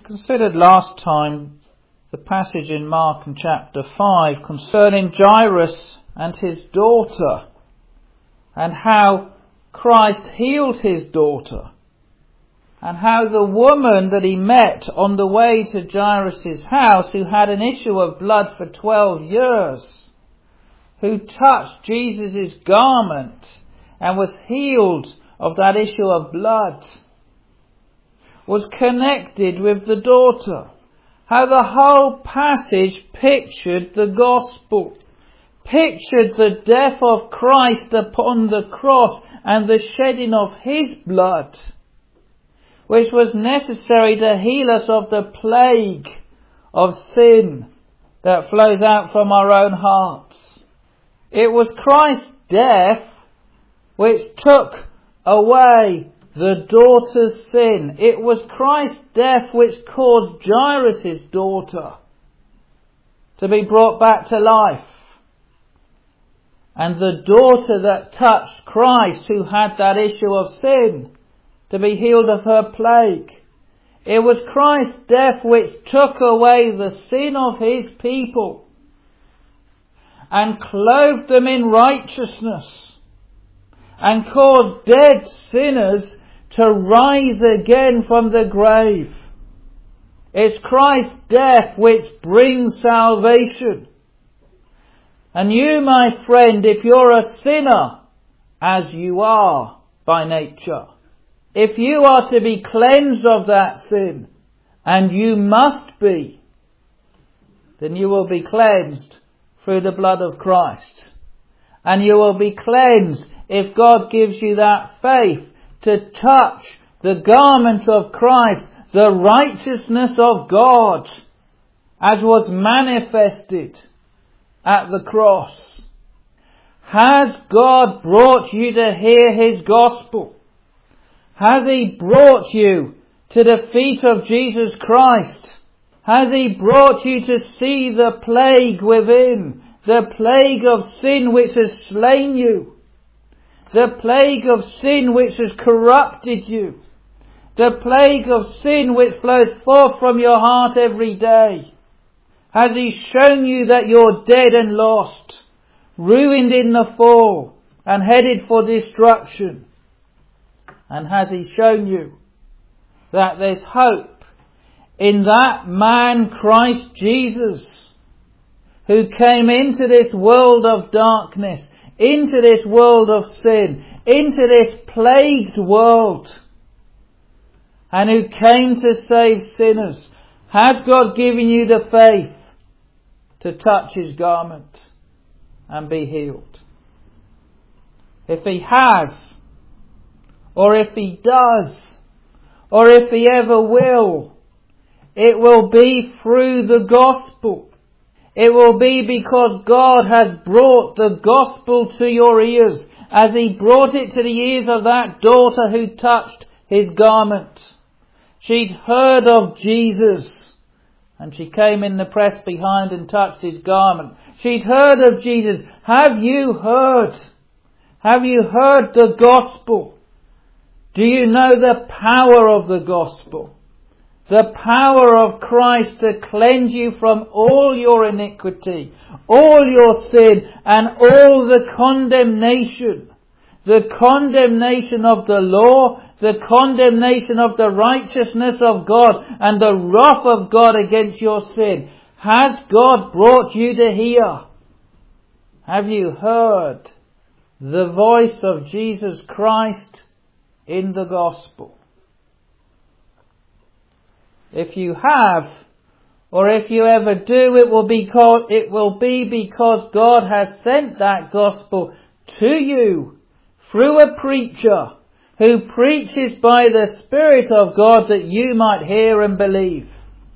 considered last time the passage in Mark in chapter 5 concerning Jairus and his daughter, and how Christ healed his daughter, and how the woman that he met on the way to Jairus' house, who had an issue of blood for 12 years, who touched Jesus' garment and was healed of that issue of blood, was connected with the daughter. How the whole passage pictured the gospel, pictured the death of Christ upon the cross and the shedding of his blood, which was necessary to heal us of the plague of sin that flows out from our own hearts. It was Christ's death which took away the daughter's sin. It was Christ's death which caused Jairus' daughter to be brought back to life. And the daughter that touched Christ, who had that issue of sin, to be healed of her plague. It was Christ's death which took away the sin of his people and clothed them in righteousness and caused dead sinners to rise again from the grave. It's Christ's death which brings salvation. And you, my friend, if you're a sinner, as you are by nature, if you are to be cleansed of that sin, and you must be, then you will be cleansed through the blood of Christ. And you will be cleansed if God gives you that faith to touch the garment of Christ, the righteousness of God, as was manifested at the cross. Has God brought you to hear his gospel? Has he brought you to the feet of Jesus Christ? Has he brought you to see the plague within, the plague of sin which has slain you, the plague of sin which has corrupted you, the plague of sin which flows forth from your heart every day? Has he shown you that you're dead and lost, ruined in the fall, and headed for destruction? And has he shown you that there's hope in that man Christ Jesus, who came into this world of darkness, into this world of sin, into this plagued world, and who came to save sinners? Has God given you the faith to touch his garment and be healed? If he has, or if he does, or if he ever will, it will be through the gospel. It will be because God has brought the gospel to your ears, as he brought it to the ears of that daughter who touched his garment. She'd heard of Jesus, and she came in the press behind and touched his garment. She'd heard of Jesus. Have you heard? Have you heard the gospel? Do you know the power of the gospel? The power of Christ to cleanse you from all your iniquity, all your sin, and all the condemnation. The condemnation of the law, the condemnation of the righteousness of God, and the wrath of God against your sin. Has God brought you to hear? Have you heard the voice of Jesus Christ in the gospel? If you have, or if you ever do, it will be because God has sent that gospel to you through a preacher who preaches by the Spirit of God, that you might hear and believe.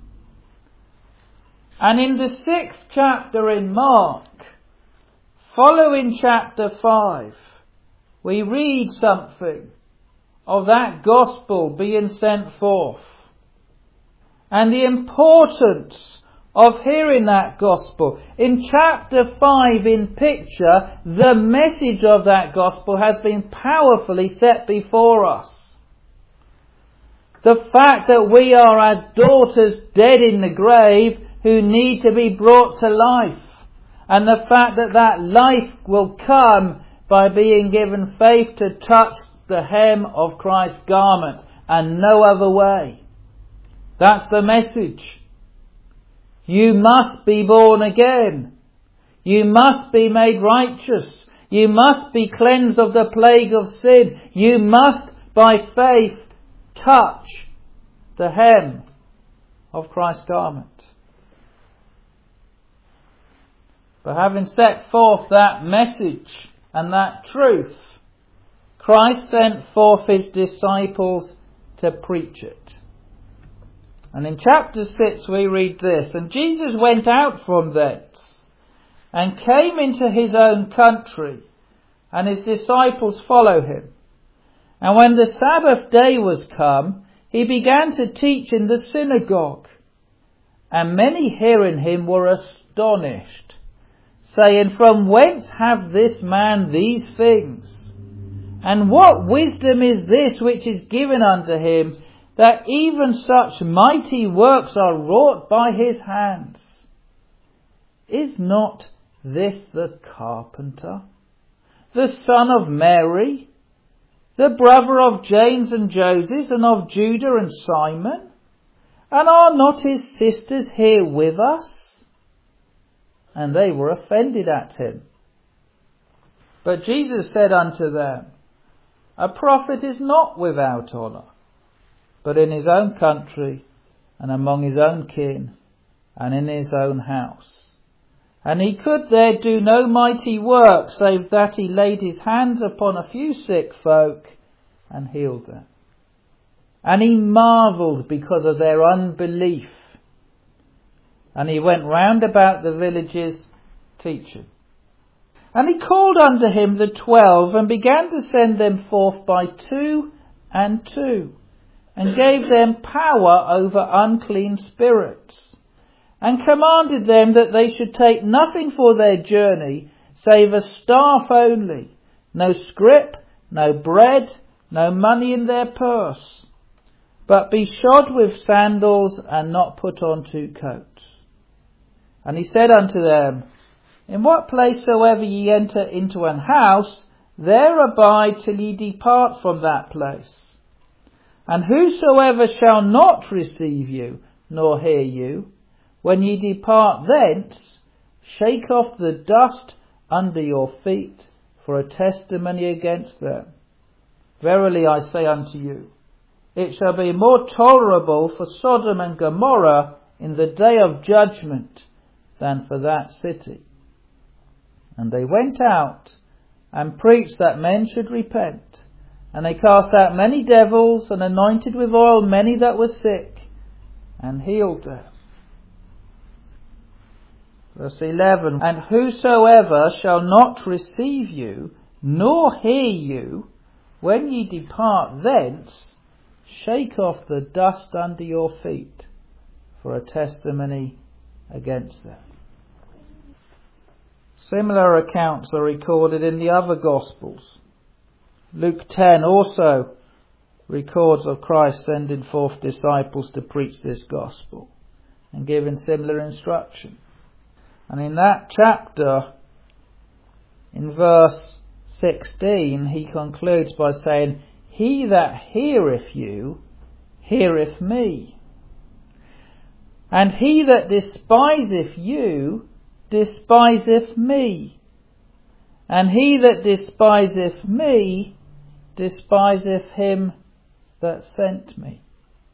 And in the 6th chapter in Mark, following chapter 5, we read something of that gospel being sent forth, and the importance of hearing that gospel. In chapter 5 in picture, the message of that gospel has been powerfully set before us. The fact that we are as daughters dead in the grave who need to be brought to life. And the fact that that life will come by being given faith to touch the hem of Christ's garment and no other way. That's the message. You must be born again. You must be made righteous. You must be cleansed of the plague of sin. You must, by faith, touch the hem of Christ's garment. But having set forth that message and that truth, Christ sent forth his disciples to preach it. And in chapter 6 we read this, "And Jesus went out from thence, and came into his own country, and his disciples followed him. And when the Sabbath day was come, he began to teach in the synagogue. And many hearing him were astonished, saying, From whence hath this man these things? And what wisdom is this which is given unto him, that even such mighty works are wrought by his hands? Is not this the carpenter, the son of Mary, the brother of James and Joseph, and of Judah and Simon? And are not his sisters here with us?" And they were offended at him. But Jesus said unto them, "A prophet is not without honour, but in his own country, and among his own kin, and in his own house. And he could there do no mighty work, save that he laid his hands upon a few sick folk, and healed them. And he marvelled because of their unbelief. And he went round about the villages, teaching. And he called unto him the 12, and began to send them forth by 2 and 2, and gave them power over unclean spirits, and commanded them that they should take nothing for their journey, save a staff only, no scrip, no bread, no money in their purse, but be shod with sandals, and not put on 2 coats. And he said unto them, In what place soever ye enter into an house, there abide till ye depart from that place. And whosoever shall not receive you, nor hear you, when ye depart thence, shake off the dust under your feet for a testimony against them. Verily I say unto you, it shall be more tolerable for Sodom and Gomorrah in the day of judgment than for that city. And they went out and preached that men should repent. And they cast out many devils, and anointed with oil many that were sick, and healed them." Verse 11, "And whosoever shall not receive you, nor hear you, when ye depart thence, shake off the dust under your feet for a testimony against them." Similar accounts are recorded in the other Gospels. Luke 10 also records of Christ sending forth disciples to preach this gospel and giving similar instruction. And in that chapter, in verse 16, he concludes by saying, "He that heareth you, heareth me. And he that despiseth you, despiseth me. And he that despiseth me, despiseth him that sent me."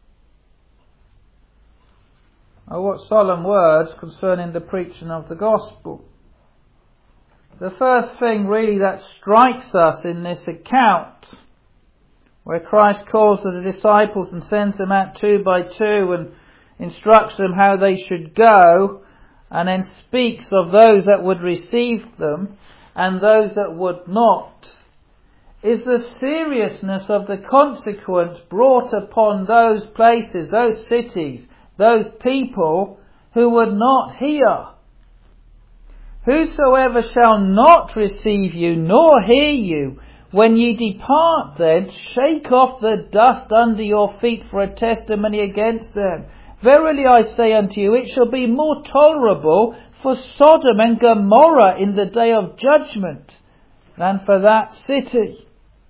Oh, what solemn words concerning the preaching of the gospel. The first thing really that strikes us in this account, where Christ calls the disciples and sends them out 2 by 2 and instructs them how they should go, and then speaks of those that would receive them and those that would not, is the seriousness of the consequence brought upon those places, those cities, those people who would not hear. "Whosoever shall not receive you, nor hear you, When ye depart then, shake off the dust under your feet for a testimony against them. Verily I say unto you, it shall be more tolerable for Sodom and Gomorrah in the day of judgment than for that city.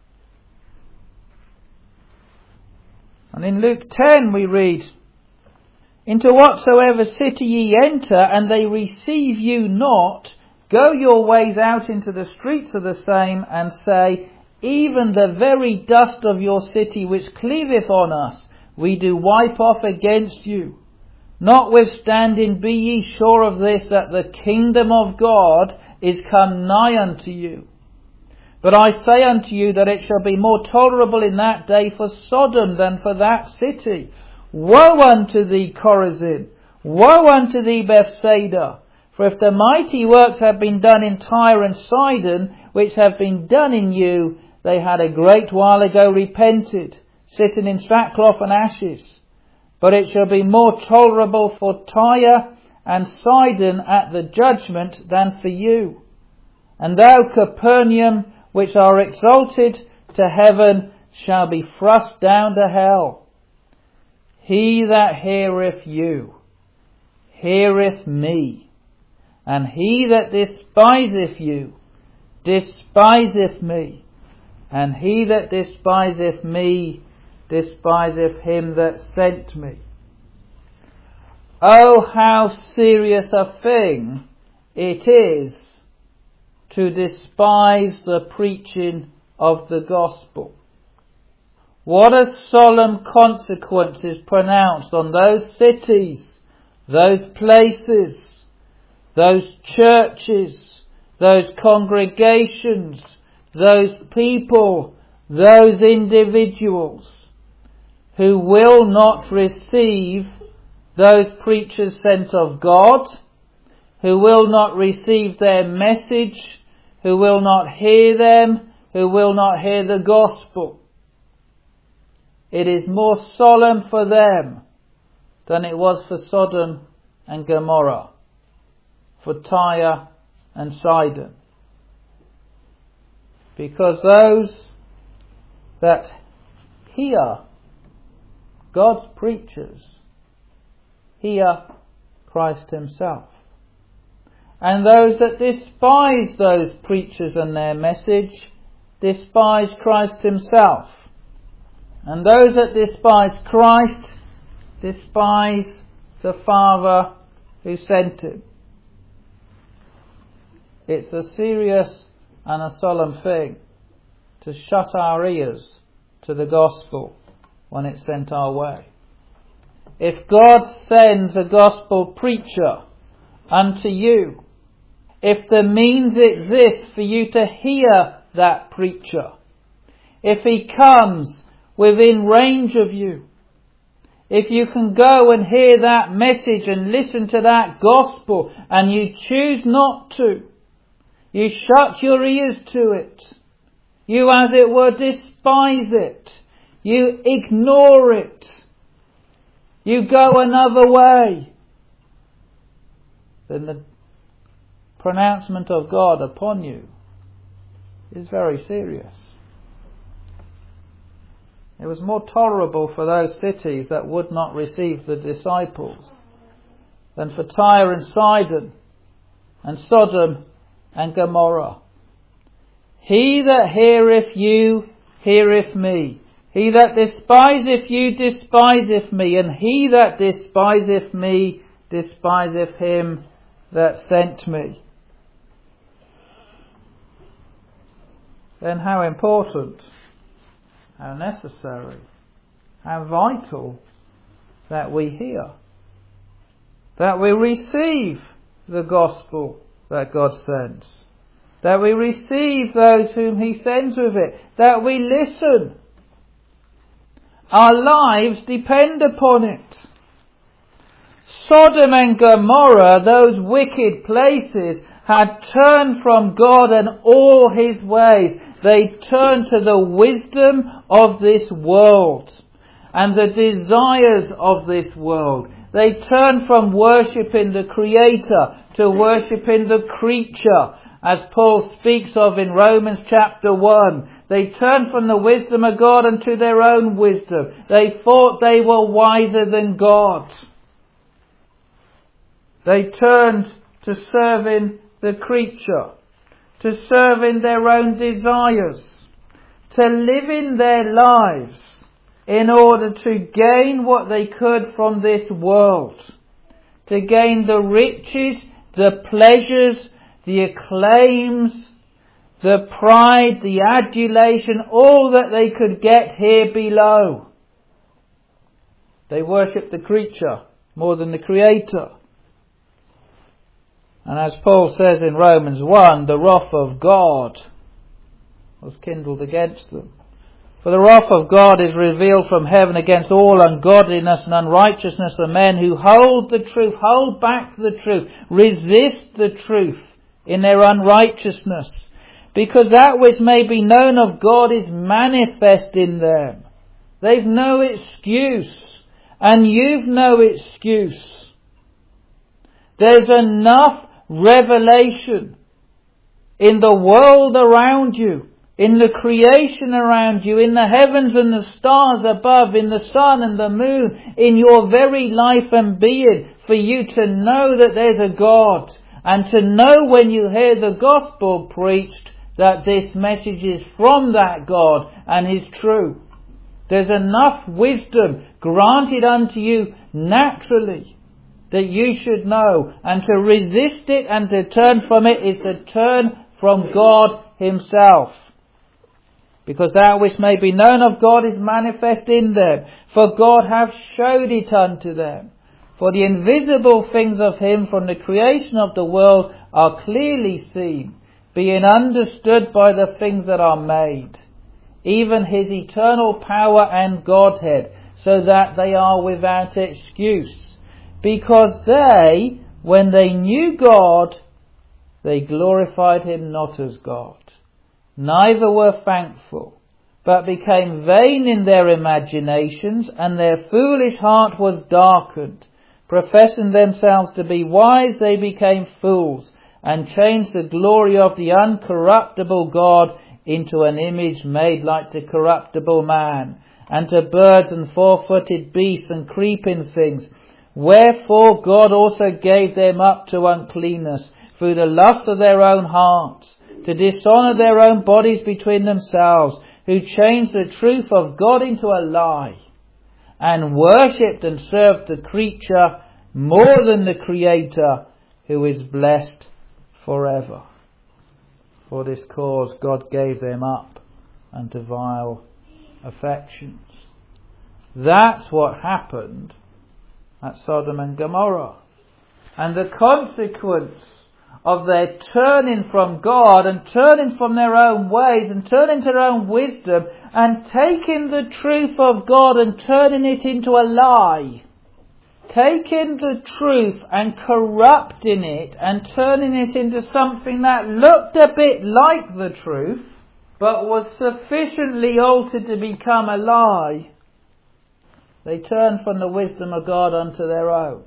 And in Luke 10 we read, Into whatsoever city ye enter, and they receive you not, go your ways out into the streets of the same, and say, Even the very dust of your city which cleaveth on us, we do wipe off against you. Notwithstanding, be ye sure of this, that the kingdom of God is come nigh unto you. But I say unto you that it shall be more tolerable in that day for Sodom than for that city. Woe unto thee, Chorazin! Woe unto thee, Bethsaida! For if the mighty works have been done in Tyre and Sidon, which have been done in you, they had a great while ago repented, sitting in sackcloth and ashes. But it shall be more tolerable for Tyre and Sidon at the judgment than for you. And thou, Capernaum, which are exalted to heaven, shall be thrust down to hell. He that heareth you, heareth me. And he that despiseth you, despiseth me. And he that despiseth me, despiseth him that sent me. Oh, how serious a thing it is to despise the preaching of the gospel. What a solemn consequence is pronounced on those cities, those places, those churches, those congregations, those people, those individuals who will not receive those preachers sent of God, who will not receive their message, who will not hear them, who will not hear the gospel. It is more solemn for them than it was for Sodom and Gomorrah, for Tyre and Sidon. Because those that hear God's preachers hear Christ himself. And those that despise those preachers and their message despise Christ himself. And those that despise Christ despise the Father who sent him. It's a serious and a solemn thing to shut our ears to the gospel when it's sent our way. If God sends a gospel preacher unto you, if the means exist for you to hear that preacher, if he comes within range of you, if you can go and hear that message and listen to that gospel and you choose not to, you shut your ears to it, you as it were despise it, you ignore it, you go another way, then the pronouncement of God upon you is very serious. It was more tolerable for those cities that would not receive the disciples than for Tyre and Sidon and Sodom and Gomorrah. He that heareth you heareth me. He that despiseth you despiseth me, and he that despiseth me despiseth him that sent me. Then how important, how necessary, how vital that we hear, that we receive the gospel that God sends, that we receive those whom he sends with it, that we listen. Our lives depend upon it. Sodom and Gomorrah, those wicked places, had turned from God and all his ways. They turned to the wisdom of this world and the desires of this world. They turned from worshipping the Creator to worshipping the creature, as Paul speaks of in Romans chapter 1. They turned from the wisdom of God unto their own wisdom. They thought they were wiser than God. They turned to serving the creature, to serving their own desires, to living their lives in order to gain what they could from this world, to gain the riches, the pleasures, the acclaims, the pride, the adulation, all that they could get here below. They worshipped the creature more than the Creator. And as Paul says in Romans 1, the wrath of God was kindled against them. For the wrath of God is revealed from heaven against all ungodliness and unrighteousness of men who hold the truth, hold back the truth, resist the truth in their unrighteousness, because that which may be known of God is manifest in them. They've no excuse, and you've no excuse. There's enough revelation in the world around you, in the creation around you, in the heavens and the stars above, in the sun and the moon, in your very life and being, for you to know that there's a God, and to know when you hear the gospel preached that this message is from that God and is true. There's enough wisdom granted unto you naturally that you should know, and to resist it and to turn from it is to turn from God Himself. Because that which may be known of God is manifest in them, for God hath showed it unto them. For the invisible things of Him from the creation of the world are clearly seen, being understood by the things that are made, even His eternal power and Godhead, so that they are without excuse. Because they, when they knew God, they glorified Him not as God, neither were thankful, but became vain in their imaginations, and their foolish heart was darkened. Professing themselves to be wise, they became fools, and changed the glory of the uncorruptible God into an image made like to corruptible man, and to birds and four-footed beasts and creeping things. Wherefore God also gave them up to uncleanness through the lust of their own hearts, to dishonour their own bodies between themselves, who changed the truth of God into a lie, and worshipped and served the creature more than the Creator, who is blessed forever. For this cause God gave them up unto vile affections. That's what happened at Sodom and Gomorrah. And the consequence of their turning from God and turning from their own ways and turning to their own wisdom and taking the truth of God and turning it into a lie, taking the truth and corrupting it and turning it into something that looked a bit like the truth but was sufficiently altered to become a lie, they turned from the wisdom of God unto their own.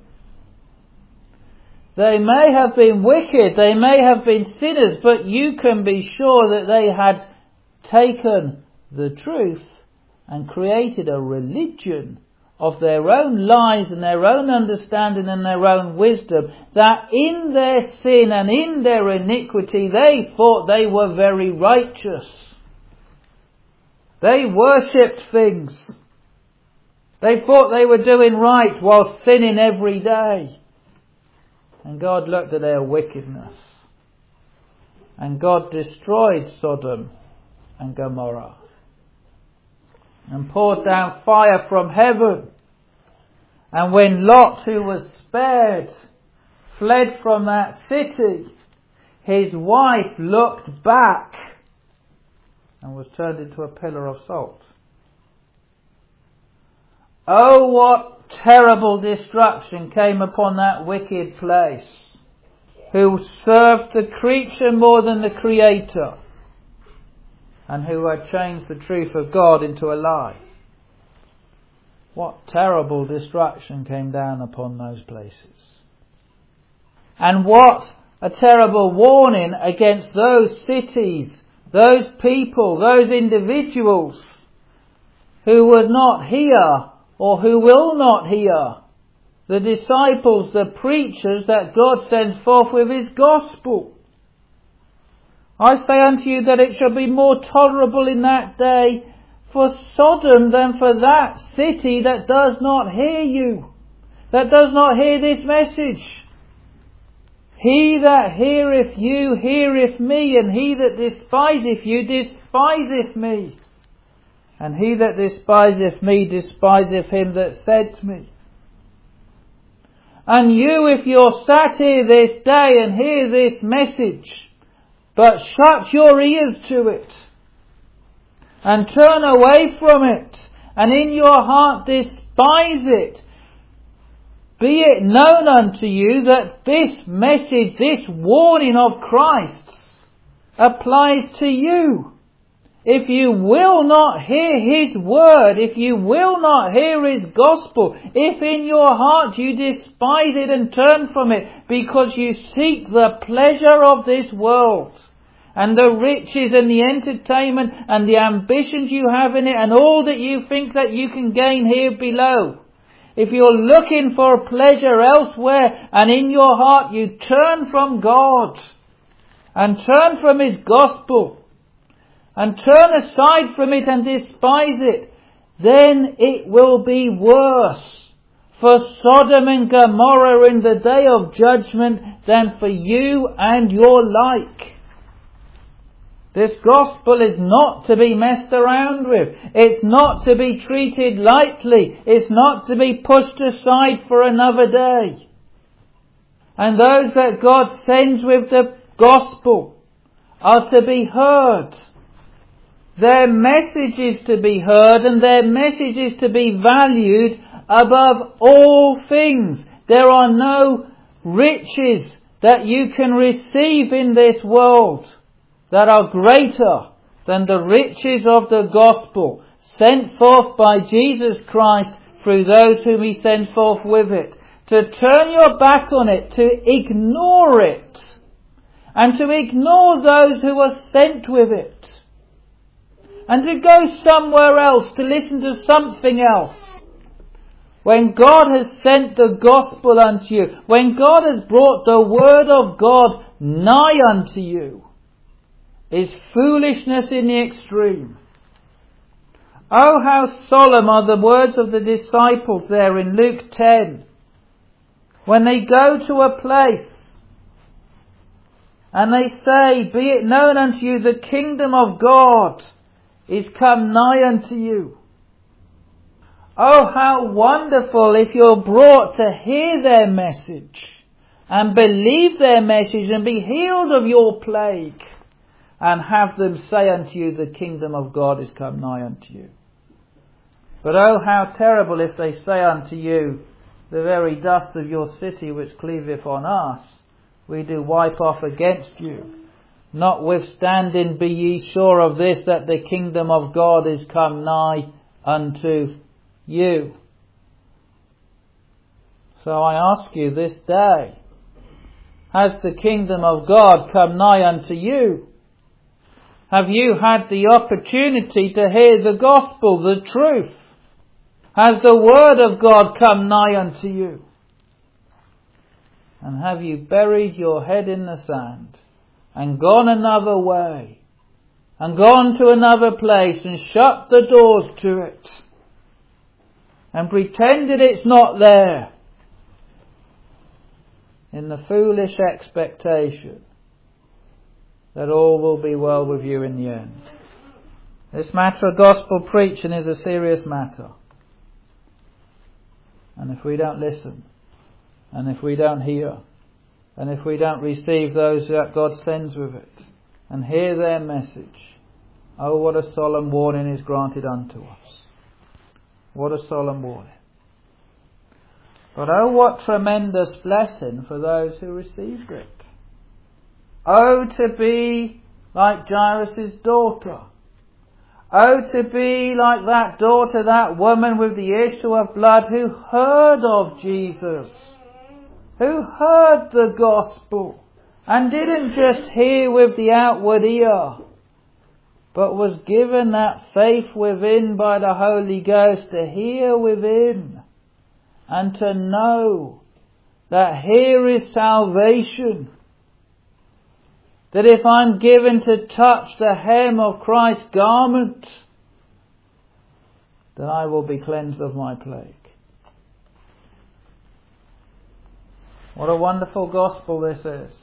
They may have been wicked, they may have been sinners, but you can be sure that they had taken the truth and created a religion of their own lies and their own understanding and their own wisdom, that in their sin and in their iniquity they thought they were very righteous. They worshipped things. They thought they were doing right while sinning every day. And God looked at their wickedness. And God destroyed Sodom and Gomorrah. And poured down fire from heaven. And when Lot, who was spared, fled from that city, his wife looked back and was turned into a pillar of salt. Oh, what terrible destruction came upon that wicked place, who served the creature more than the Creator, and who had changed the truth of God into a lie. What terrible destruction came down upon those places. And what a terrible warning against those cities those people, those individuals who would not hear or who will not hear the disciples, the preachers that God sends forth with His gospel. I say unto you that it shall be more tolerable in that day for Sodom than for that city that does not hear you, that does not hear this message. He that heareth you heareth me, and he that despiseth you despiseth me. And he that despiseth me despiseth him that sent me. And you, if you're sat here this day and hear this message, but shut your ears to it, and turn away from it, and in your heart despise it, be it known unto you that this message, this warning of Christ's, applies to you. If you will not hear His word, if you will not hear His gospel, if in your heart you despise it and turn from it because you seek the pleasure of this world and the riches and the entertainment and the ambitions you have in it and all that you think that you can gain here below, if you're looking for pleasure elsewhere and in your heart you turn from God and turn from His gospel and turn aside from it and despise it, then it will be worse for Sodom and Gomorrah in the day of judgment than for you and your like. This gospel is not to be messed around with. It's not to be treated lightly. It's not to be pushed aside for another day. And those that God sends with the gospel are to be heard. Their message is to be heard, and their message is to be valued above all things. There are no riches that you can receive in this world that are greater than the riches of the gospel sent forth by Jesus Christ through those whom He sends forth with it. To turn your back on it, to ignore it, and to ignore those who are sent with it, and to go somewhere else, to listen to something else, when God has sent the gospel unto you, when God has brought the word of God nigh unto you, is foolishness in the extreme. Oh, how solemn are the words of the disciples there in Luke 10, when they go to a place and they say, be it known unto you, the kingdom of God is come nigh unto you. Oh, how wonderful if you're brought to hear their message and believe their message and be healed of your plague, and have them say unto you, the kingdom of God is come nigh unto you. But oh, how terrible if they say unto you, the very dust of your city which cleaveth on us, we do wipe off against you. Notwithstanding, be ye sure of this, that the kingdom of God is come nigh unto you. So I ask you this day, has the kingdom of God come nigh unto you? Have you had the opportunity to hear the gospel, the truth? Has the word of God come nigh unto you? And have you buried your head in the sand and gone another way and gone to another place and shut the doors to it and pretended it's not there in the foolish expectation that all will be well with you in the end? This matter of gospel preaching is a serious matter. And if we don't listen, and if we don't hear, and if we don't receive those that God sends with it, and hear their message, oh, what a solemn warning is granted unto us. What a solemn warning. But oh, what tremendous blessing for those who received it. Oh, to be like Jairus' daughter. Oh, to be like that daughter, that woman with the issue of blood who heard of Jesus, who heard the gospel and didn't just hear with the outward ear, but was given that faith within by the Holy Ghost to hear within and to know that here is salvation. That if I'm given to touch the hem of Christ's garment, then I will be cleansed of my plague. What a wonderful gospel this is.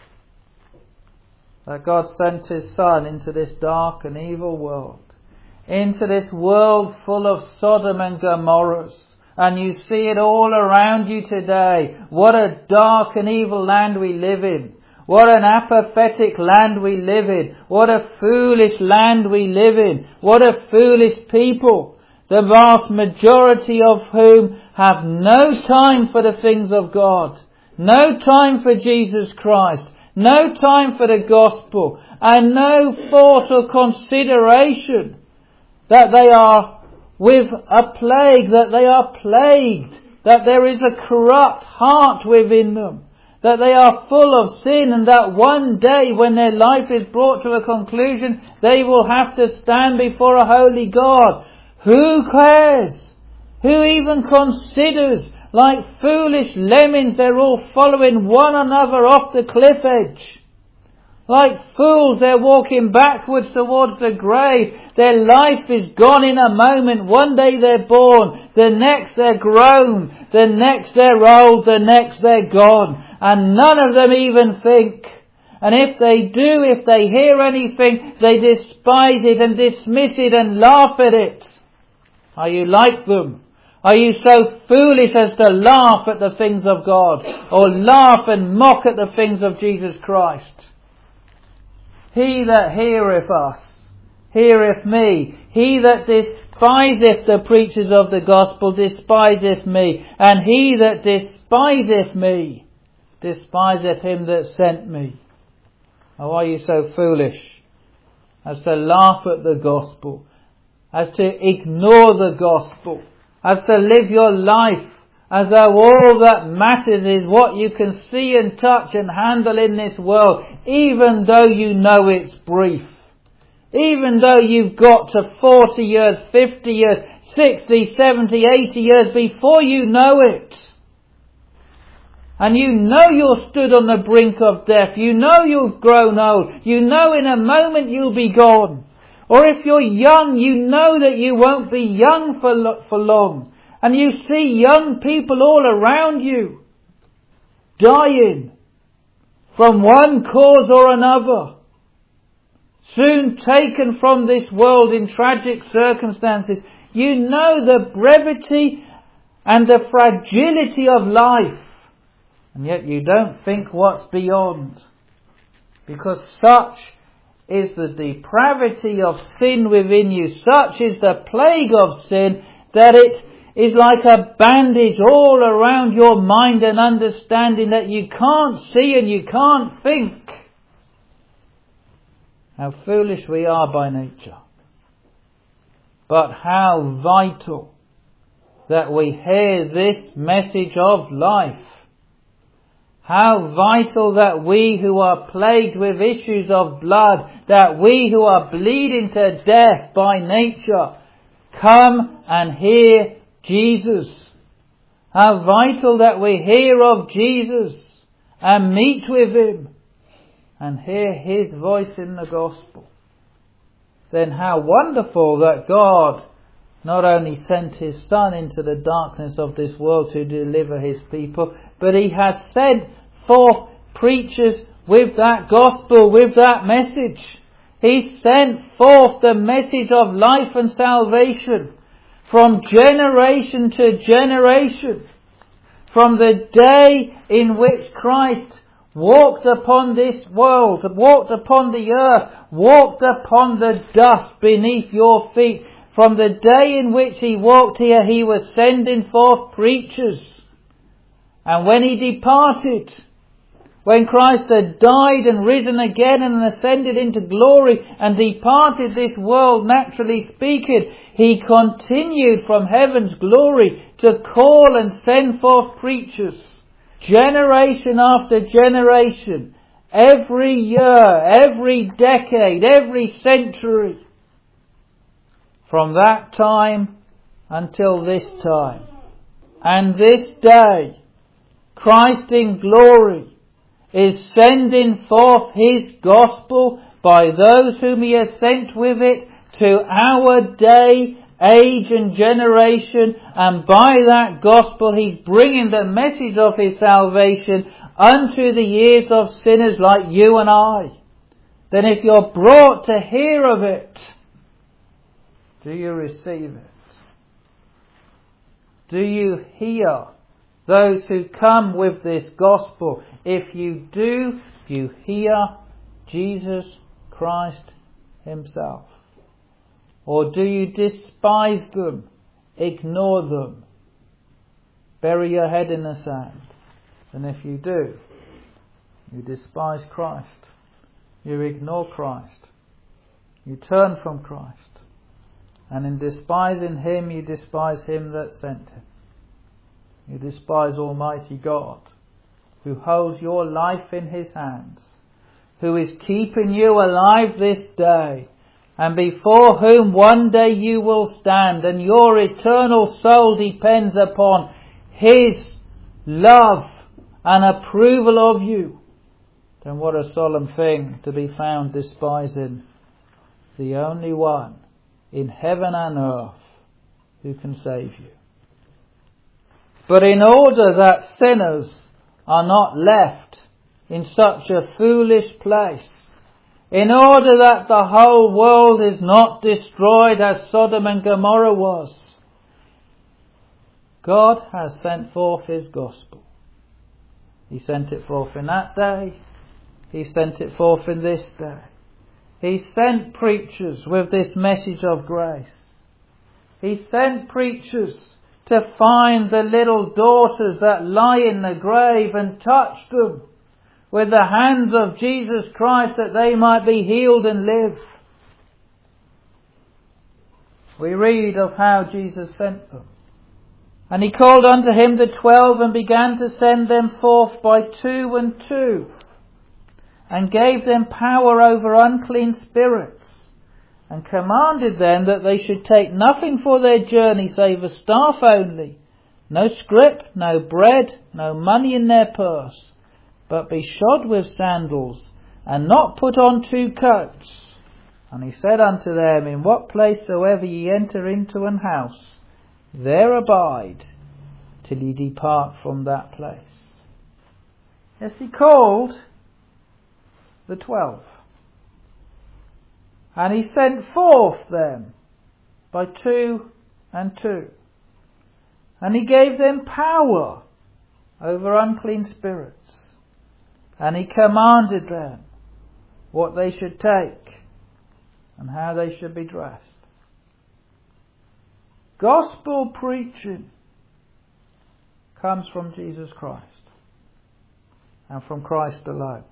That God sent His Son into this dark and evil world. Into this world full of Sodom and Gomorrahs. And you see it all around you today. What a dark and evil land we live in. What an apathetic land we live in. What a foolish land we live in. What a foolish people. The vast majority of whom have no time for the things of God. No time for Jesus Christ. No time for the gospel. And no thought or consideration that they are with a plague, that they are plagued, that there is a corrupt heart within them, that they are full of sin, and that one day when their life is brought to a conclusion, they will have to stand before a holy God. Who cares? Who even considers? Like foolish lemmings, they're all following one another off the cliff edge. Like fools, they're walking backwards towards the grave. Their life is gone in a moment. One day they're born, the next they're grown, the next they're old, the next they're gone. And none of them even think. And if they do, if they hear anything, they despise it and dismiss it and laugh at it. Are you like them? Are you so foolish as to laugh at the things of God, or laugh and mock at the things of Jesus Christ? He that heareth us, heareth me. He that despiseth the preachers of the gospel, despiseth me. And he that despiseth me, despiseth him that sent me. Oh, are you so foolish as to laugh at the gospel, as to ignore the gospel, as to live your life as though all that matters is what you can see and touch and handle in this world, even though you know it's brief. Even though you've got to 40 years, 50 years, 60, 70, 80 years before you know it. And you know you're stood on the brink of death. You know you've grown old. You know in a moment you'll be gone. Or if you're young, you know that you won't be young for long. And you see young people all around you dying from one cause or another, soon taken from this world in tragic circumstances. You know the brevity and the fragility of life, and yet you don't think what's beyond, because such is the depravity of sin within you, such is the plague of sin, that it is like a bandage all around your mind and understanding, that you can't see and you can't think. How foolish we are by nature. But how vital that we hear this message of life. How vital that we who are plagued with issues of blood, that we who are bleeding to death by nature, come and hear Jesus. How vital that we hear of Jesus and meet with Him and hear His voice in the gospel. Then how wonderful that God not only sent His Son into the darkness of this world to deliver His people, but He has sent forth preachers with that gospel, with that message. He sent forth the message of life and salvation from generation to generation. From the day in which Christ walked upon this world, walked upon the earth, walked upon the dust beneath your feet. From the day in which He walked here, He was sending forth preachers. And when He departed, when Christ had died and risen again and ascended into glory and departed this world, naturally speaking, He continued from heaven's glory to call and send forth preachers. Generation after generation, every year, every decade, every century. from that time until this time. And this day, Christ in glory is sending forth His gospel by those whom He has sent with it to our day, age and generation, and by that gospel He's bringing the message of His salvation unto the ears of sinners like you and I. Then if you're brought to hear of it, do you receive it? Do you hear those who come with this gospel? If you do, you hear Jesus Christ Himself. Or do you despise them, ignore them, bury your head in the sand? And if you do, you despise Christ. You ignore Christ. You turn from Christ. And in despising Him, you despise Him that sent Him. You despise Almighty God, who holds your life in His hands, who is keeping you alive this day, and before whom one day you will stand, and your eternal soul depends upon His love and approval of you. Then what a solemn thing to be found despising the only one in heaven and earth who can save you. But in order that sinners are not left in such a foolish place, in order that the whole world is not destroyed as Sodom and Gomorrah was, God has sent forth His gospel. He sent it forth in that day. He sent it forth in this day. He sent preachers with this message of grace. He sent preachers to find the little daughters that lie in the grave and touch them with the hands of Jesus Christ that they might be healed and live. We read of how Jesus sent them. And He called unto Him the 12 and began to send them forth by 2 and 2, and gave them power over unclean spirits, and commanded them that they should take nothing for their journey save a staff only, no scrip, no bread, no money in their purse, but be shod with sandals, and not put on 2 coats. And He said unto them, in what place soever ye enter into an house, there abide till ye depart from that place. Yes, He called the 12. And He sent forth them by 2 and 2. And He gave them power over unclean spirits. And He commanded them what they should take and how they should be dressed. Gospel preaching comes from Jesus Christ and from Christ alone.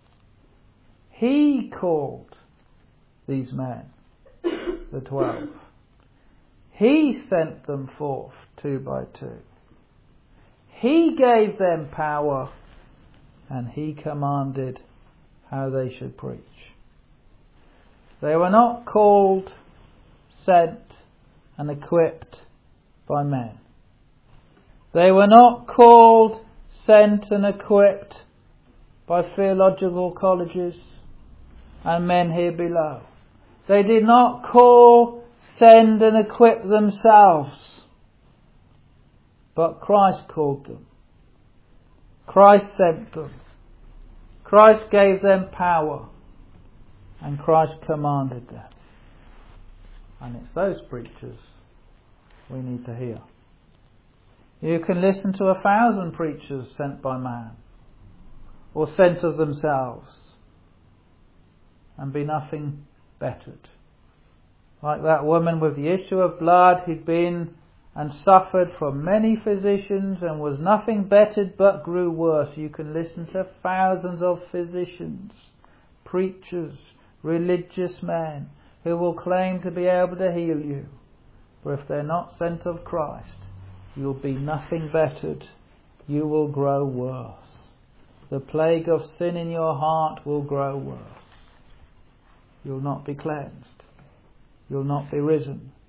He called these men, the 12. He sent them forth 2 by 2. He gave them power, and He commanded how they should preach. They were not called, sent, and equipped by men. They were not called, sent, and equipped by theological colleges and men here below. They did not call, send, and equip themselves, but Christ called them. Christ sent them. Christ gave them power, and Christ commanded them. And it's those preachers we need to hear. You can listen to 1,000 preachers sent by man, or sent of themselves, and be nothing bettered. Like that woman with the issue of blood who'd been and suffered from many physicians and was nothing bettered but grew worse. You can listen to thousands of physicians, preachers, religious men who will claim to be able to heal you. But if they're not sent of Christ, you'll be nothing bettered. You will grow worse. The plague of sin in your heart will grow worse. You'll not be cleansed. You'll not be risen.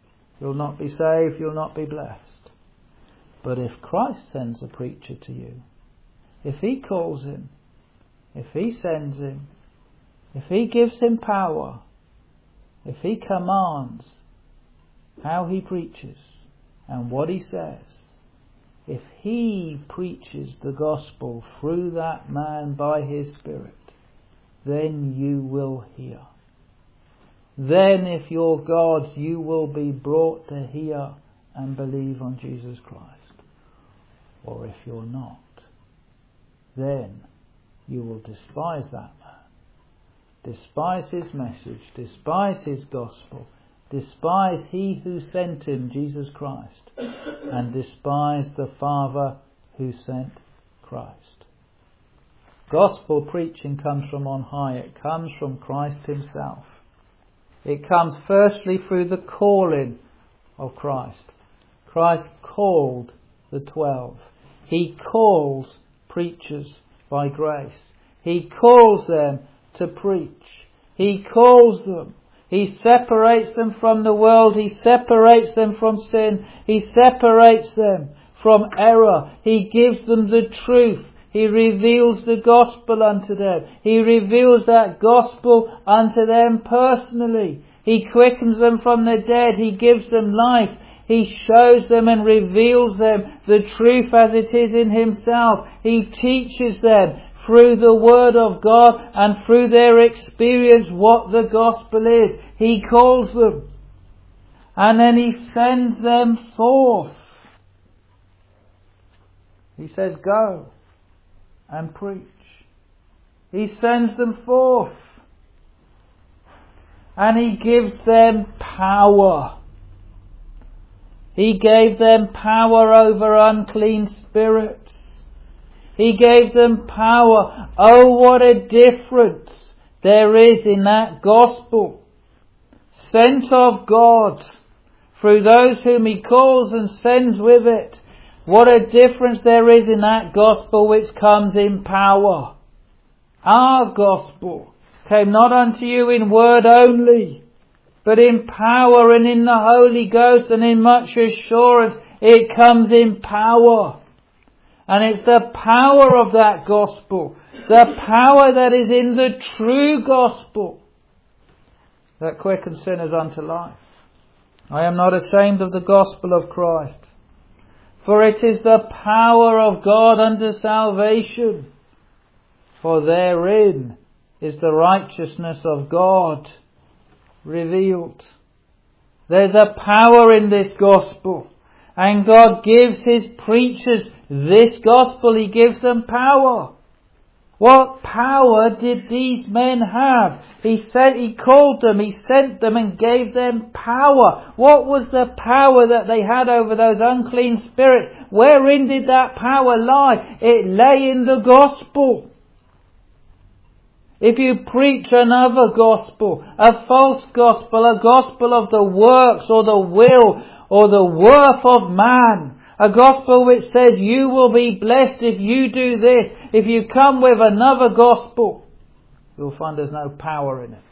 You'll not be saved, you'll not be blessed. But if Christ sends a preacher to you, if He calls him, if He sends him, if He gives him power, if He commands how he preaches and what he says, if He preaches the gospel through that man by His Spirit, then you will hear. Then, if you're God's, you will be brought to hear and believe on Jesus Christ. Or if you're not, then you will despise that man, despise his message, despise his gospel, despise He who sent him, Jesus Christ, and despise the Father who sent Christ. Gospel preaching comes from on high. It comes from Christ Himself. It comes firstly through the calling of Christ. Christ called the 12. He calls preachers by grace. He calls them to preach. He calls them. He separates them from the world. He separates them from sin. He separates them from error. He gives them the truth. He reveals the gospel unto them. He reveals that gospel unto them personally. He quickens them from the dead. He gives them life. He shows them and reveals them the truth as it is in Himself. He teaches them through the Word of God and through their experience what the gospel is. He calls them. And then He sends them forth. He says, go and preach. He sends them forth. And He gives them power. He gave them power over unclean spirits. He gave them power. Oh, what a difference there is in that gospel. Sent of God through those whom He calls and sends with it. What a difference there is in that gospel which comes in power. Our gospel came not unto you in word only, but in power and in the Holy Ghost and in much assurance. It comes in power. And it's the power of that gospel, the power that is in the true gospel, that quickens sinners unto life. I am not ashamed of the gospel of Christ, for it is the power of God unto salvation. For therein is the righteousness of God revealed. There's a power in this gospel. And God gives His preachers this gospel. He gives them power. What power did these men have? He called them, He sent them and gave them power. What was the power that they had over those unclean spirits? Wherein did that power lie? It lay in the gospel. If you preach another gospel, a false gospel, a gospel of the works or the will or the worth of man, a gospel which says you will be blessed if you do this, if you come with another gospel, you'll find there's no power in it.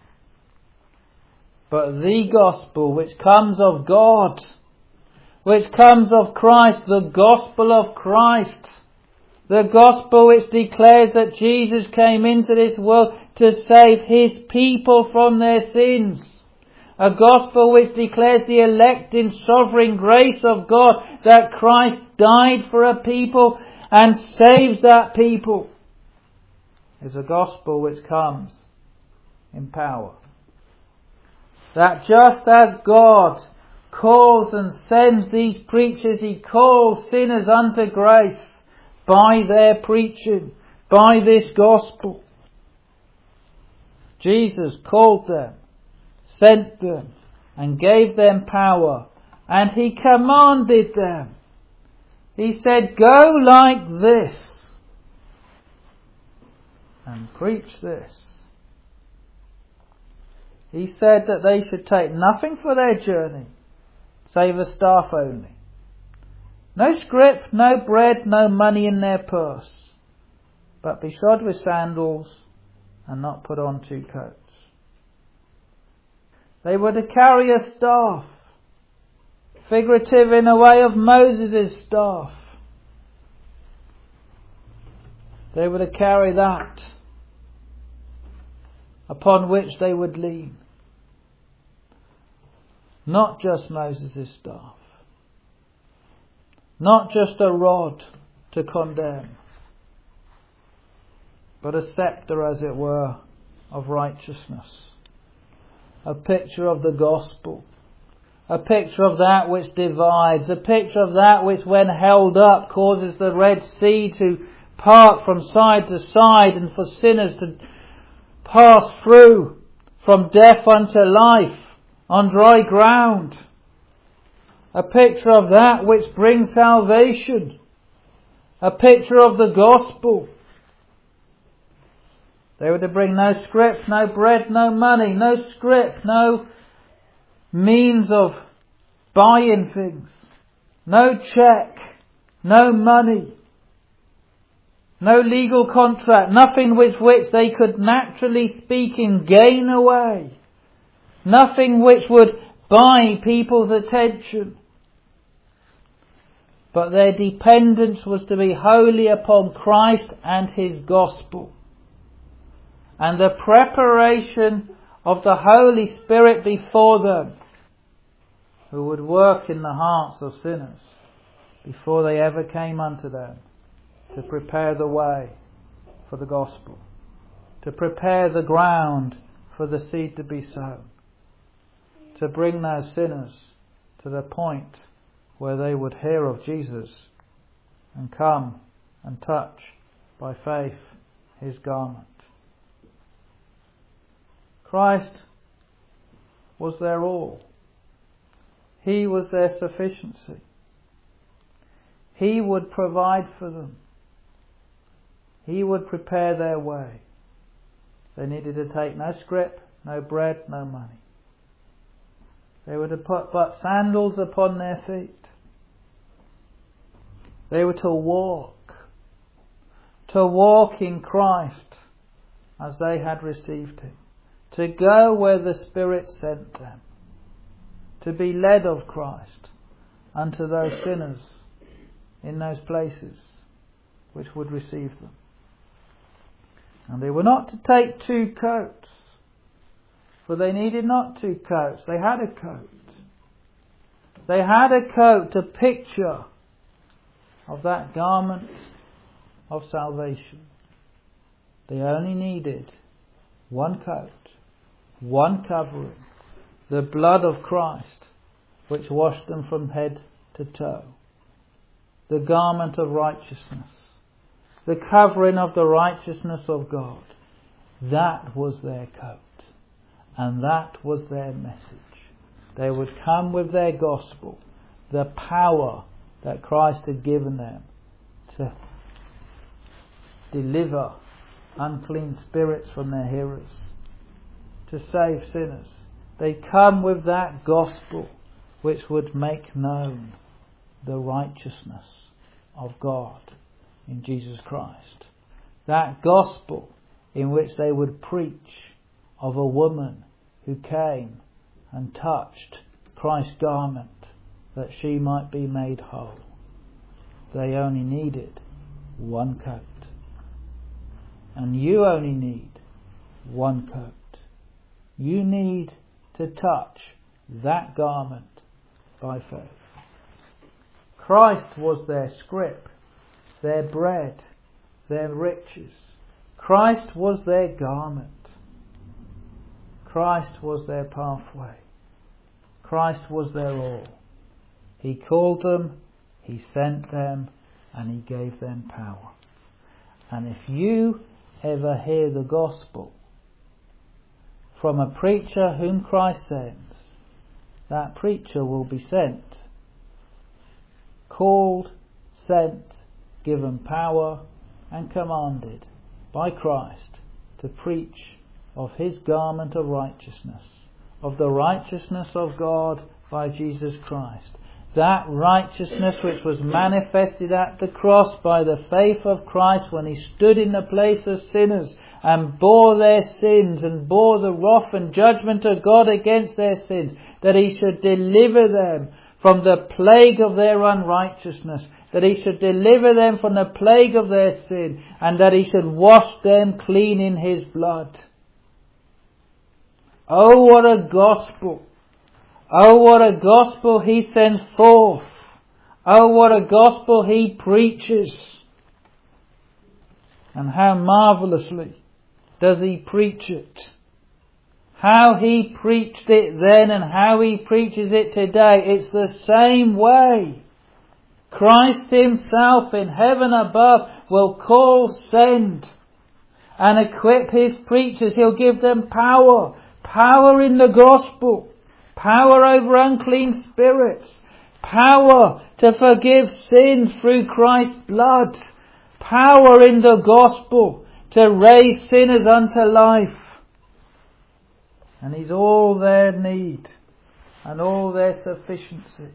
But the gospel which comes of God, which comes of Christ, the gospel of Christ, the gospel which declares that Jesus came into this world to save His people from their sins. A gospel which declares the elect in sovereign grace of God, that Christ died for a people and saves that people, is a gospel which comes in power. That just as God calls and sends these preachers, He calls sinners unto grace by their preaching, by this gospel. Jesus called them, sent them, and gave them power, and He commanded them. He said, go like this and preach this. He said that they should take nothing for their journey, save a staff only. No scrip, no bread, no money in their purse, but be shod with sandals and not put on 2 coats. They were to carry a staff. figurative in a way of Moses' staff. They were to carry that upon which they would lean. Not just Moses' staff. Not just a rod to condemn, but a sceptre, as it were, of righteousness. A picture of the gospel. A picture of that which divides. A picture of that which, when held up, causes the Red Sea to part from side to side, and for sinners to pass through from death unto life on dry ground. A picture of that which brings salvation. A picture of the gospel. They were to bring no scrip, no bread, no money, no scrip, no means of buying things, no cheque, no money, no legal contract, nothing with which they could, naturally speaking, gain away, nothing which would buy people's attention. But their dependence was to be wholly upon Christ and His gospel. And the preparation of the Holy Spirit before them, who would work in the hearts of sinners before they ever came unto them, to prepare the way for the gospel, to prepare the ground for the seed to be sown, to bring those sinners to the point where they would hear of Jesus and come and touch by faith His garment. Christ was their all. He was their sufficiency. He would provide for them. He would prepare their way. They needed to take no scrip, no bread, no money. They were to put but sandals upon their feet. They were to walk in Christ as they had received Him. To go where the Spirit sent them. To be led of Christ unto those sinners in those places which would receive them. And they were not to take 2 coats, for they needed not 2 coats. They had a coat. They had a coat, a picture of that garment of salvation. They only needed 1 coat, 1 covering, the blood of Christ, which washed them from head to toe. The garment of righteousness, the covering of the righteousness of God. That was their coat, and that was their message. They would come with their gospel, the power that Christ had given them to deliver unclean spirits from their hearers, to save sinners. They come with that gospel which would make known the righteousness of God in Jesus Christ. That gospel in which they would preach of a woman who came and touched Christ's garment that she might be made whole. They only needed 1 coat. And you only need 1 coat. You need to touch that garment by faith. Christ was their scrip, their bread, their riches. Christ was their garment. Christ was their pathway. Christ was their all. He called them, He sent them, and He gave them power. And if you ever hear the gospel from a preacher whom Christ sends, that preacher will be sent, called, sent, given power, and commanded by Christ to preach of His garment of righteousness, of the righteousness of God by Jesus Christ. That righteousness which was manifested at the cross by the faith of Christ when He stood in the place of sinners and bore their sins and bore the wrath and judgment of God against their sins, that He should deliver them from the plague of their unrighteousness, that He should deliver them from the plague of their sin, and that He should wash them clean in His blood. Oh, what a gospel! Oh, what a gospel He sends forth! Oh, what a gospel He preaches! And how marvellously does He preach it! How He preached it then and how He preaches it today. It's the same way. Christ Himself in heaven above will call, send, and equip His preachers. He'll give them power. Power in the gospel. Power over unclean spirits. Power to forgive sins through Christ's blood. Power in the gospel to raise sinners unto life. And He's all their need and all their sufficiency.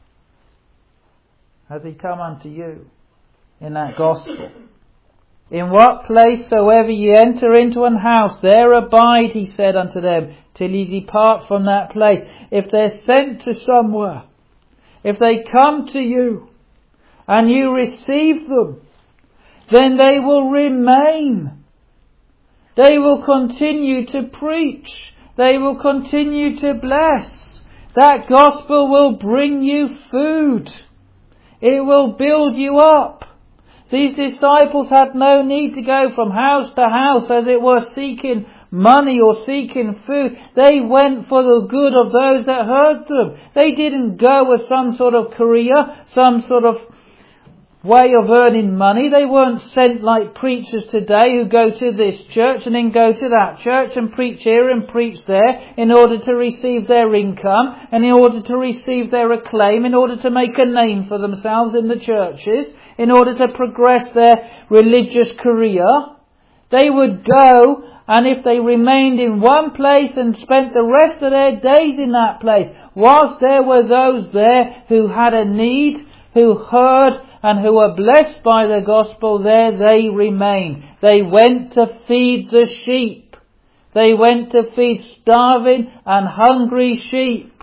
Has He come unto you in that gospel? In what place soever ye enter into an house, there abide, He said unto them, till ye depart from that place. If they're sent to somewhere, if they come to you and you receive them, then they will remain. They will continue to preach. They will continue to bless. That gospel will bring you food. It will build you up. These disciples had no need to go from house to house, as it were, seeking money or seeking food. They went for the good of those that heard them. They didn't go with some sort of career, some sort of way of earning money. They weren't sent like preachers today who go to this church and then go to that church and preach here and preach there in order to receive their income and in order to receive their acclaim, in order to make a name for themselves in the churches, in order to progress their religious career. They would go, and if they remained in one place and spent the rest of their days in that place, whilst there were those there who had a need, who heard and who were blessed by the gospel, there they remained. They went to feed the sheep. They went to feed starving and hungry sheep.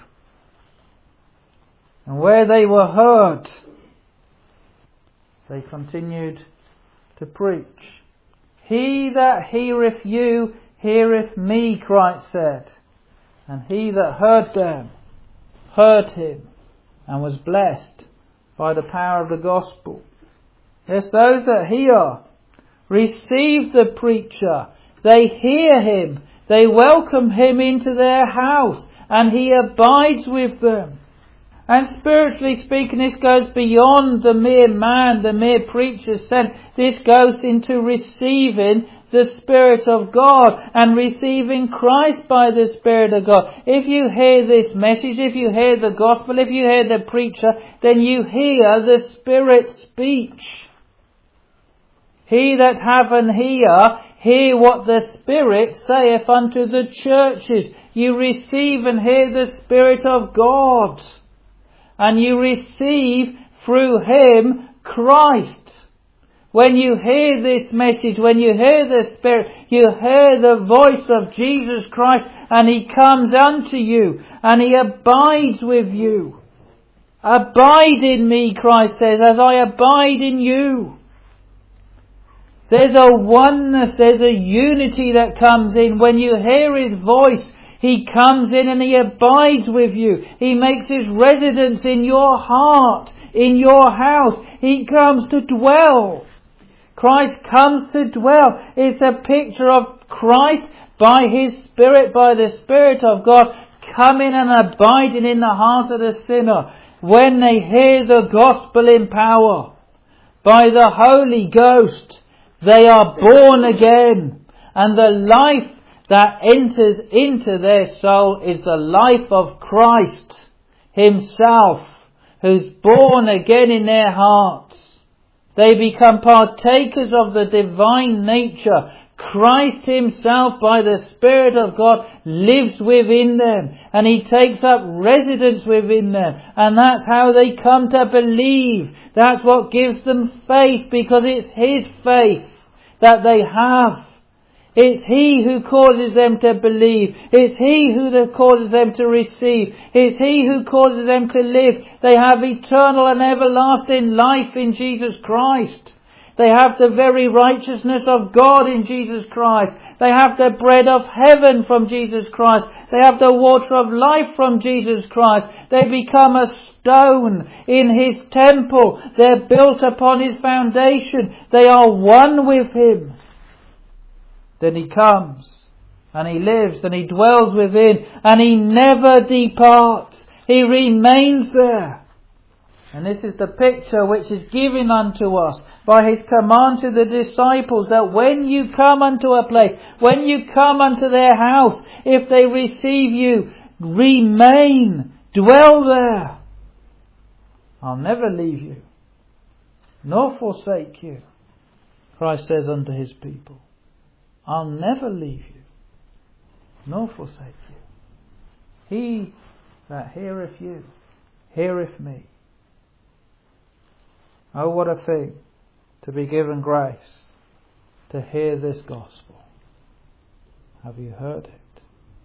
And where they were heard, they continued to preach. He that heareth you, heareth me, Christ said. And he that heard them, heard Him, and was blessed by the power of the gospel. Yes, those that hear, receive the preacher. They hear him. They welcome him into their house, and he abides with them. And spiritually speaking, this goes beyond the mere man, the mere preacher sent. This goes into receiving the Spirit of God and receiving Christ by the Spirit of God. If you hear this message, if you hear the gospel, if you hear the preacher, then you hear the Spirit's speech. He that hath an ear, hear what the Spirit saith unto the churches. You receive and hear the Spirit of God. And you receive through Him Christ. When you hear this message, when you hear the Spirit, you hear the voice of Jesus Christ, and He comes unto you and He abides with you. Abide in me, Christ says, as I abide in you. There's a oneness, there's a unity that comes in. When you hear His voice, He comes in and He abides with you. He makes His residence in your heart, in your house. He comes to dwell. Christ comes to dwell. It's a picture of Christ by His Spirit, by the Spirit of God, coming and abiding in the heart of the sinner. When they hear the gospel in power, by the Holy Ghost, they are born again. And the life that enters into their soul is the life of Christ Himself, who's born again in their hearts. They become partakers of the divine nature. Christ Himself, by the Spirit of God, lives within them, and He takes up residence within them. And that's how they come to believe. That's what gives them faith, because it's His faith that they have. It's He who causes them to believe. It's He who causes them to receive. It's He who causes them to live. They have eternal and everlasting life in Jesus Christ. They have the very righteousness of God in Jesus Christ. They have the bread of heaven from Jesus Christ. They have the water of life from Jesus Christ. They become a stone in His temple. They're built upon His foundation. They are one with Him. Then He comes and He lives and He dwells within and He never departs. He remains there. And this is the picture which is given unto us by His command to the disciples, that when you come unto a place, when you come unto their house, if they receive you, remain, dwell there. I'll never leave you, nor forsake you. Christ says unto His people, I'll never leave you, nor forsake you. He that heareth you, heareth me. Oh, what a thing to be given grace to hear this gospel. Have you heard it?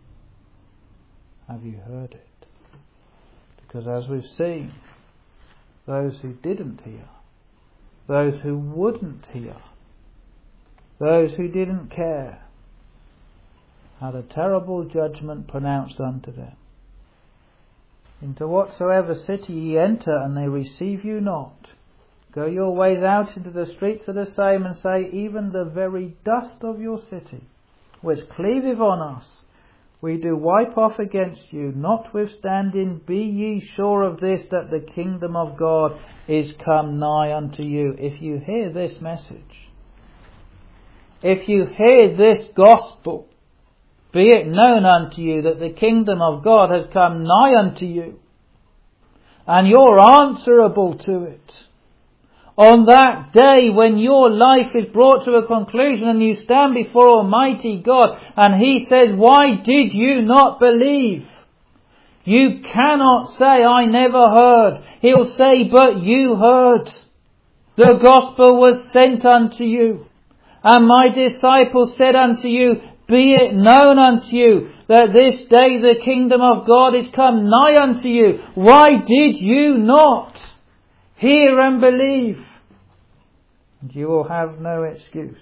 Have you heard it? Because as we've seen, those who didn't hear, those who wouldn't hear, those who didn't care, had a terrible judgment pronounced unto them. Into whatsoever city ye enter, and they receive you not, go your ways out into the streets of the same, and say, even the very dust of your city, which cleaveth on us, we do wipe off against you. Notwithstanding, be ye sure of this, that the kingdom of God is come nigh unto you. If you hear this message, if you hear this gospel, be it known unto you that the kingdom of God has come nigh unto you, and you're answerable to it. On that day when your life is brought to a conclusion and you stand before Almighty God and He says, why did you not believe? You cannot say, I never heard. He'll say, but you heard. The gospel was sent unto you. And my disciples said unto you, be it known unto you that this day the kingdom of God is come nigh unto you. Why did you not hear and believe? And you will have no excuse.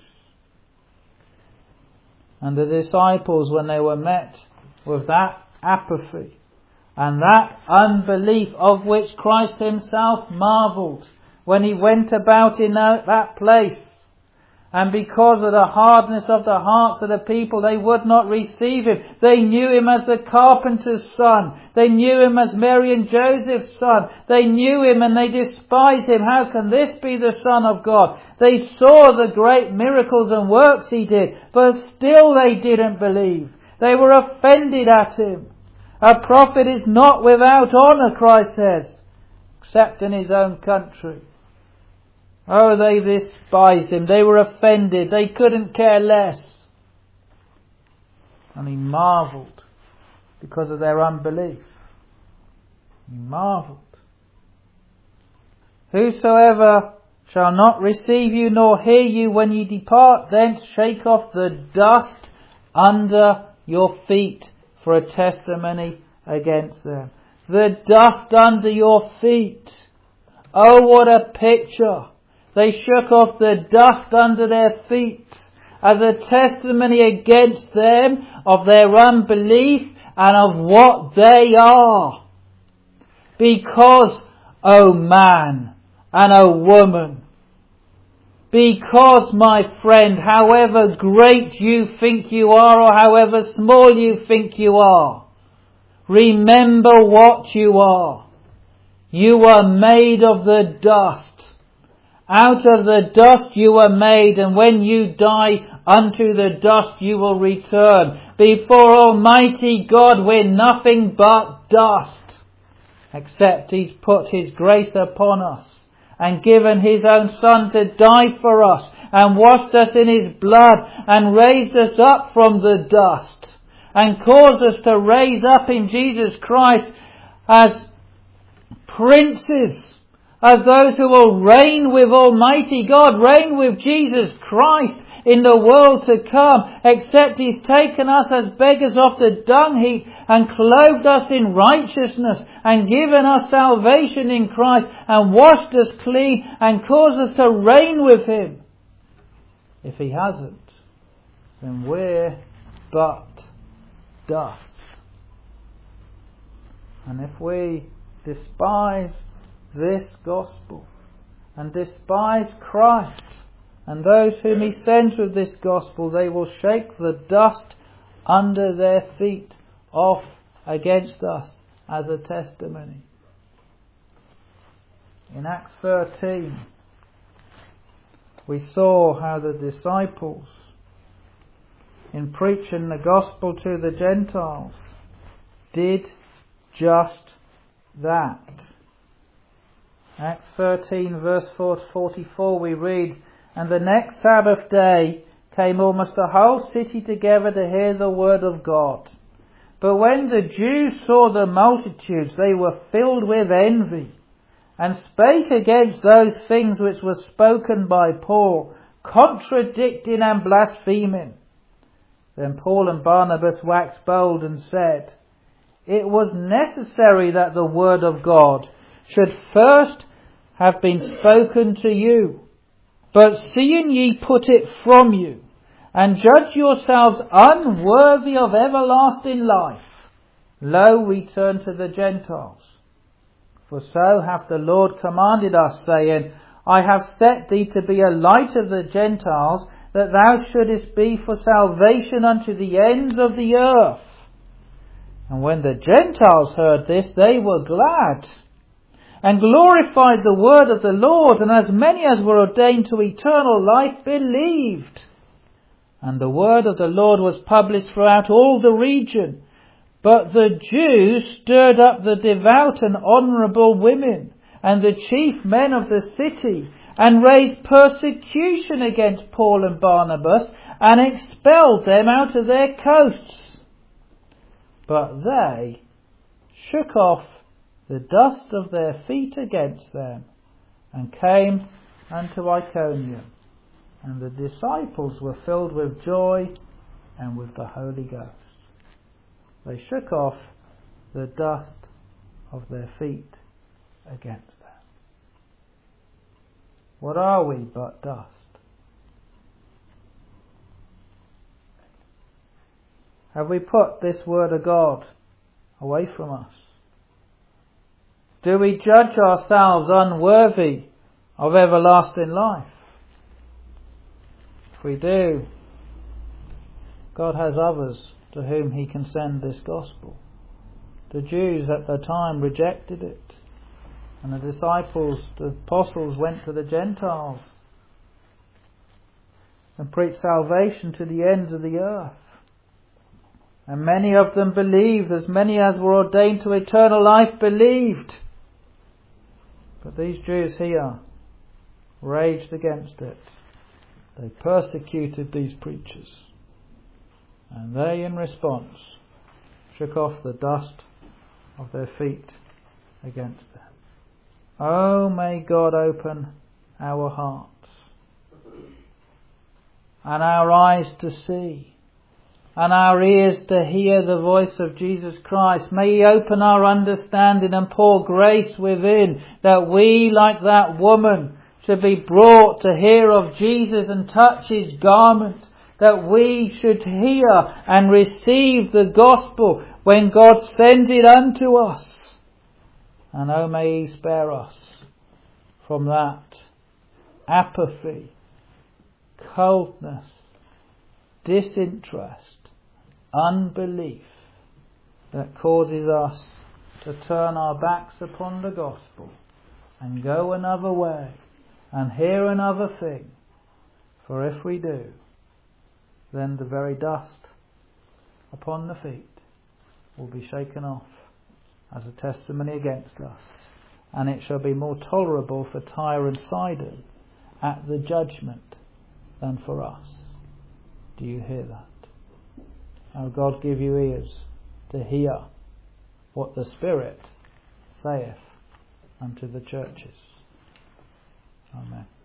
And the disciples, when they were met with that apathy and that unbelief of which Christ Himself marvelled when He went about in that place, and because of the hardness of the hearts of the people, they would not receive Him. They knew Him as the carpenter's son. They knew Him as Mary and Joseph's son. They knew Him and they despised Him. How can this be the Son of God? They saw the great miracles and works He did, but still they didn't believe. They were offended at Him. A prophet is not without honour, Christ says, except in his own country. Oh, they despised Him. They were offended. They couldn't care less. And He marvelled because of their unbelief. He marvelled. Whosoever shall not receive you nor hear you when ye depart thence, shake off the dust under your feet for a testimony against them. The dust under your feet. Oh, what a picture. They shook off the dust under their feet as a testimony against them of their unbelief and of what they are. Because, oh man and oh woman, because, my friend, however great you think you are or however small you think you are, remember what you are. You are made of the dust. Out of the dust you were made, and when you die, unto the dust you will return. Before Almighty God we're nothing but dust. Except He's put His grace upon us and given His own Son to die for us and washed us in His blood and raised us up from the dust and caused us to raise up in Jesus Christ as princes, as those who will reign with Almighty God, reign with Jesus Christ in the world to come, except He's taken us as beggars off the dung heap and clothed us in righteousness and given us salvation in Christ and washed us clean and caused us to reign with Him. If He hasn't, then we're but dust. And if we despise this gospel and despise Christ and those whom He sends with this gospel, they will shake the dust under their feet off against us as a testimony. In Acts 13, we saw how the disciples, in preaching the gospel to the Gentiles, did just that. Acts 13 verse 44 we read, "And the next Sabbath day came almost the whole city together to hear the word of God. But when the Jews saw the multitudes, they were filled with envy, and spake against those things which were spoken by Paul, contradicting and blaspheming. Then Paul and Barnabas waxed bold and said, It was necessary that the word of God should first have been spoken to you. But seeing ye put it from you, and judge yourselves unworthy of everlasting life, lo, we turn to the Gentiles. For so hath the Lord commanded us, saying, I have set thee to be a light of the Gentiles, that thou shouldest be for salvation unto the ends of the earth. And when the Gentiles heard this, they were glad, and glorified the word of the Lord, and as many as were ordained to eternal life believed. And the word of the Lord was published throughout all the region. But the Jews stirred up the devout and honourable women, and the chief men of the city, and raised persecution against Paul and Barnabas, and expelled them out of their coasts. But they shook off the dust of their feet against them, and came unto Iconium. And the disciples were filled with joy and with the Holy Ghost. They shook off the dust of their feet against them. What are we but dust? Have we put this word of God away from us? Do we judge ourselves unworthy of everlasting life? If we do, God has others to whom He can send this gospel. The Jews at the time rejected it, and the disciples, the apostles, went to the Gentiles and preached salvation to the ends of the earth. And many of them believed, as many as were ordained to eternal life believed. But these Jews here raged against it. They persecuted these preachers. And they, in response, shook off the dust of their feet against them. Oh, may God open our hearts and our eyes to see and our ears to hear the voice of Jesus Christ. May He open our understanding and pour grace within, that we, like that woman, should be brought to hear of Jesus and touch His garment, that we should hear and receive the gospel when God sends it unto us. And oh, may He spare us from that apathy, coldness, disinterest, unbelief that causes us to turn our backs upon the gospel and go another way and hear another thing. For if we do, then the very dust upon the feet will be shaken off as a testimony against us, and it shall be more tolerable for Tyre and Sidon at the judgment than for us. Do you hear that? Oh, God, give you ears to hear what the Spirit saith unto the churches. Amen.